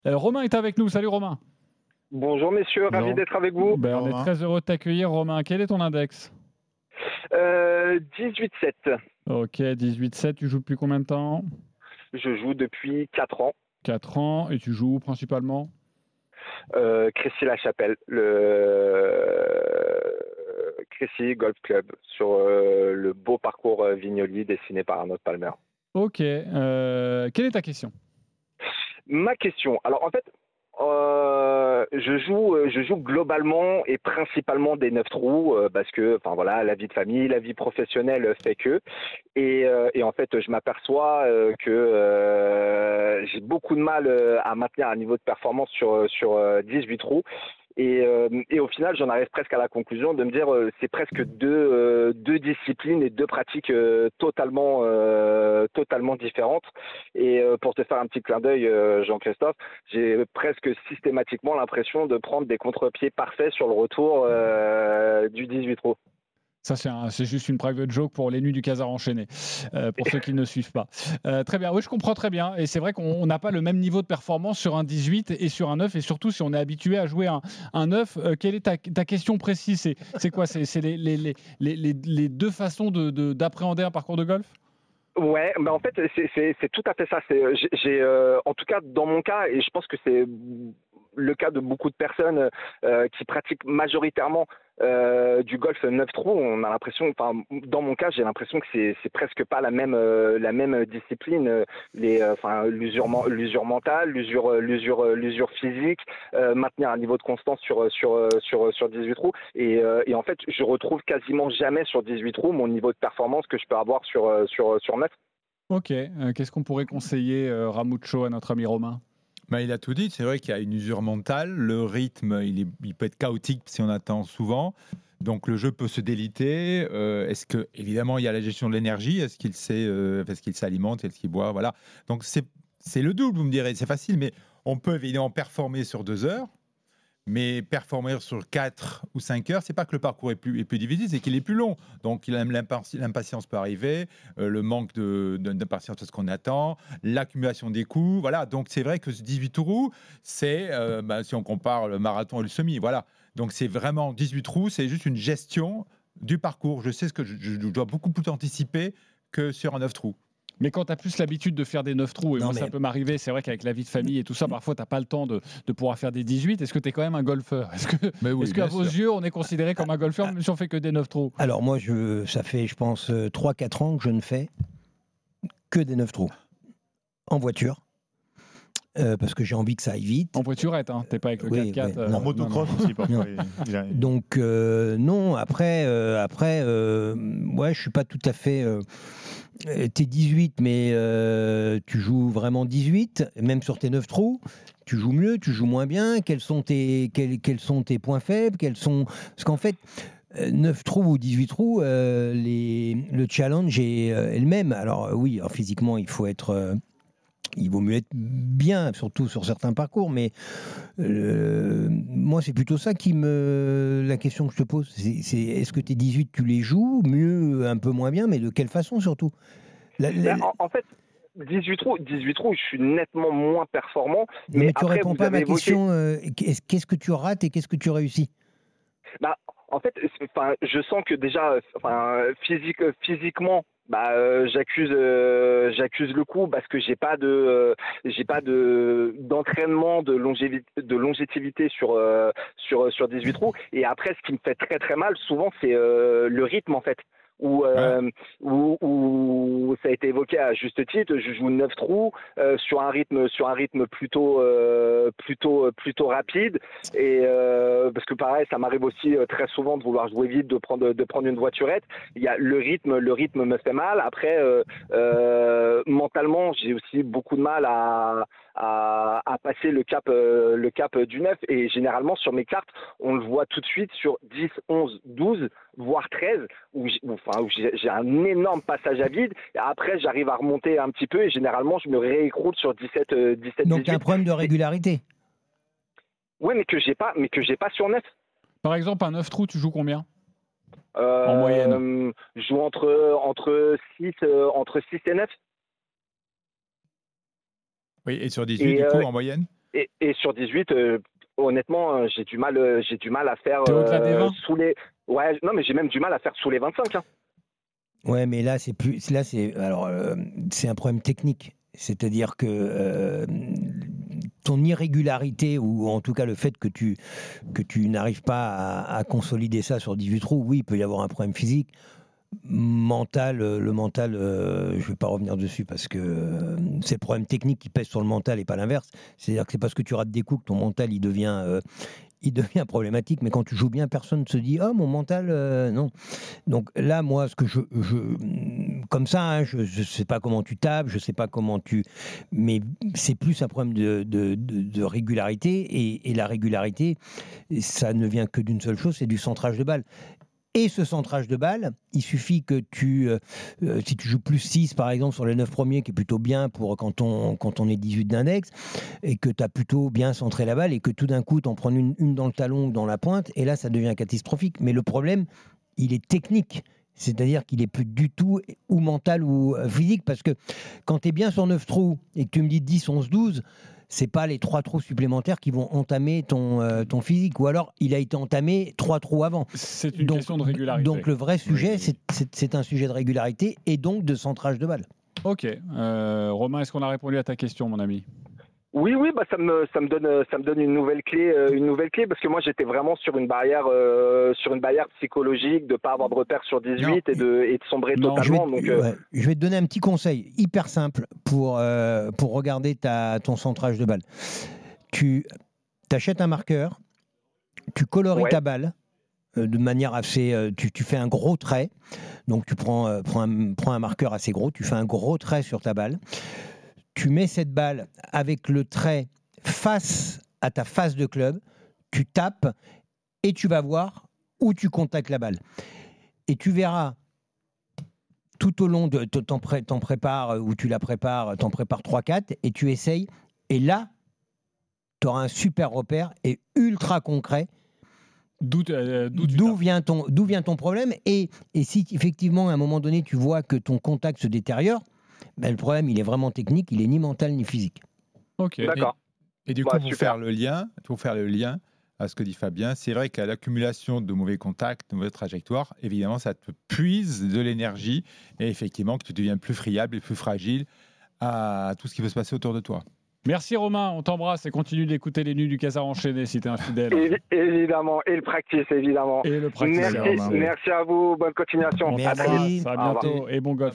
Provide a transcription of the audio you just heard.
Romain est avec nous. Salut Romain. Bonjour messieurs, ravi d'être avec vous. On est très heureux de t'accueillir Romain. Quel est ton index ? 18-7. Ok, 18-7. Tu joues depuis combien de temps ? Je joue depuis 4 ans. 4 ans. Et tu joues principalement ? Crécy-la-Chapelle, le Crécy Golf Club, sur le beau parcours Vignoli dessiné par Arnaud Palmer. Ok. Quelle est ta question ? Ma question, alors en fait, je joue globalement et principalement des 9 trous parce que, enfin voilà, la vie de famille, la vie professionnelle fait que, et en fait, je m'aperçois que j'ai beaucoup de mal à maintenir un niveau de performance sur 18 trous. Et au final, j'en arrive presque à la conclusion de me dire c'est presque deux disciplines et deux pratiques totalement différentes. Et pour te faire un petit clin d'œil, Jean-Christophe, j'ai presque systématiquement l'impression de prendre des contre-pieds parfaits sur le retour du 18 trous. Ça, c'est juste une private joke pour les nuits du Casar enchaîné, pour ceux qui ne suivent pas. Très bien, oui, je comprends très bien. Et c'est vrai qu'on n'a pas le même niveau de performance sur un 18 et sur un 9. Et surtout, si on est habitué à jouer un 9, quelle est ta question précise ? C'est quoi ? C'est les deux façons d'appréhender un parcours de golf ? Ouais, mais en fait, c'est tout à fait ça. J'ai en tout cas, dans mon cas, et je pense que c'est le cas de beaucoup de personnes qui pratiquent majoritairement du golf 9 trous, on a l'impression, enfin, dans mon cas, j'ai l'impression que c'est presque pas la même discipline. L'usure mentale, l'usure physique, maintenir un niveau de constance sur 18 trous. Et en fait, je retrouve quasiment jamais sur 18 trous mon niveau de performance que je peux avoir sur 9. Ok. Qu'est-ce qu'on pourrait conseiller, Ramucho, à notre ami Romain ? Il a tout dit. C'est vrai qu'il y a une usure mentale. Le rythme, il peut être chaotique si on attend souvent. Donc le jeu peut se déliter. Est-ce que, évidemment, il y a la gestion de l'énergie. Est-ce qu'il s'alimente, est-ce qu'il boit, voilà. Donc c'est le double, vous me direz. C'est facile, mais on peut évidemment performer sur 2 heures. Mais performer sur 4 ou 5 heures, c'est pas que le parcours est plus difficile, c'est qu'il est plus long. Donc l'impatience peut arriver, le manque d'impatience de ce qu'on attend, l'accumulation des coups. Voilà. Donc c'est vrai que ce 18 trous, c'est, si on compare le marathon et le semi, voilà. Donc c'est vraiment 18 trous, c'est juste une gestion du parcours. Je sais ce que je dois beaucoup plus anticiper que sur un 9 trous. Mais quand tu as plus l'habitude de faire des 9 trous, et ça peut m'arriver, c'est vrai qu'avec la vie de famille et tout ça, parfois tu n'as pas le temps de pouvoir faire des 18. Est-ce que tu es quand même un golfeur ? Est-ce qu'à vos yeux, on est considéré comme un golfeur même si on fait que des 9 trous ? Alors moi, ça fait, je pense, 3-4 ans que je ne fais que des 9 trous. En voiture. Parce que j'ai envie que ça aille vite. En voiturette, hein, t'es pas avec le 4x4. En motocross aussi, parfois. Donc, non, après, ouais, je suis pas tout à fait... t'es 18, mais tu joues vraiment 18, même sur tes 9 trous. Tu joues mieux, tu joues moins bien. Quels sont tes points faibles ? Parce qu'en fait... 9 trous ou 18 trous, le challenge est le même. Alors oui, physiquement, il vaut mieux être bien, surtout sur certains parcours, mais moi, c'est plutôt ça la question que je te pose. C'est est-ce que tes 18, tu les joues mieux, un peu moins bien, mais de quelle façon surtout ? En fait, 18 trous, je suis nettement moins performant. Mais tu ne réponds pas à ma question. Qu'est-ce que tu rates et qu'est-ce que tu réussis ? En fait, je sens que déjà, physiquement, j'accuse le coup parce que j'ai pas d'entraînement de longévité sur 18 trous. Et après, ce qui me fait très très mal souvent, c'est le rythme en fait. Où ça a été évoqué à juste titre, je joue 9 trous sur un rythme plutôt rapide, et parce que pareil, ça m'arrive aussi très souvent de vouloir jouer vite, de prendre une voiturette. Il y a le rythme me fait mal. Après, mentalement, j'ai aussi beaucoup de mal à passer le cap du 9, et généralement sur mes cartes on le voit tout de suite sur 10, 11, 12 voire 13 où j'ai un énorme passage à vide, et après j'arrive à remonter un petit peu et généralement je me réécroule sur 17 Donc 18. il y a un problème de régularité. Oui, mais que j'ai pas sur 9. Par exemple, un 9 trous, tu joues combien en moyenne? Je joue entre 6 et 9. Oui, et sur 18, du coup, en moyenne Et sur 18, honnêtement, j'ai du mal à faire T'es au-delà des 20 sous les. Ouais, non, mais j'ai même du mal à faire sous les 25. Hein. Ouais, mais là, c'est plus. Là, c'est un problème technique. C'est-à-dire que ton irrégularité, ou en tout cas le fait que tu n'arrives pas à consolider ça sur 18 trous, oui, il peut y avoir un problème physique. Mental, le mental, je ne vais pas revenir dessus parce que c'est le problème technique qui pèse sur le mental et pas l'inverse. C'est-à-dire que c'est parce que tu rates des coups que ton mental il devient problématique. Mais quand tu joues bien, personne ne se dit oh mon mental non. Donc là, moi, ce que comme ça, hein, je sais pas comment tu tapes, je sais pas comment mais c'est plus un problème de régularité et la régularité, ça ne vient que d'une seule chose, c'est du centrage de balle. Et ce centrage de balle, il suffit que si tu joues plus 6 par exemple sur les 9 premiers, qui est plutôt bien pour quand on est 18 d'index, et que tu as plutôt bien centré la balle, et que tout d'un coup tu en prends une dans le talon ou dans la pointe, et là ça devient catastrophique. Mais le problème, il est technique. C'est-à-dire qu'il est plus du tout ou mental ou physique, parce que quand tu es bien sur 9 trous et que tu me dis 10, 11, 12, c'est pas les 3 trous supplémentaires qui vont entamer ton physique, ou alors il a été entamé 3 trous avant. C'est une question de régularité. Donc le vrai sujet, Oui. c'est un sujet de régularité et donc de centrage de balle. Ok. Romain, est-ce qu'on a répondu à ta question, mon ami? Oui, bah ça me donne une nouvelle clé, parce que moi j'étais vraiment sur une barrière psychologique de pas avoir de repères sur 18 Non. et de sombrer Non, totalement. Je vais te donner un petit conseil hyper simple pour regarder ton centrage de balle. Tu t'achètes un marqueur, tu coloris ta balle de manière assez. Tu fais un gros trait, donc tu prends un marqueur assez gros, tu fais un gros trait sur ta balle. Tu mets cette balle avec le trait face à ta face de club, tu tapes et tu vas voir où tu contactes la balle. Et tu verras tout au long de t'en prépares, ou tu la prépares, t'en prépares 3-4 et tu essayes. Et là, tu auras un super repère et ultra concret. D'où vient ton problème, et si effectivement à un moment donné tu vois que ton contact se détériore, ben, le problème il est vraiment technique, il est ni mental ni physique. Ok. D'accord. Et du coup, pour super. faire le lien à ce que dit Fabien, c'est vrai qu'à l'accumulation de mauvais contacts, de mauvaises trajectoires, évidemment, ça te puise de l'énergie et effectivement que tu deviens plus friable et plus fragile à tout ce qui peut se passer autour de toi. Merci Romain, on t'embrasse et continue d'écouter les nuits du Casar enchaîné si t'es infidèle. Évidemment, et le practice, évidemment. Et le practice, Romain. Merci à vous, bonne continuation. On Merci. t'embrasse, à Au revoir. bientôt et bon golf.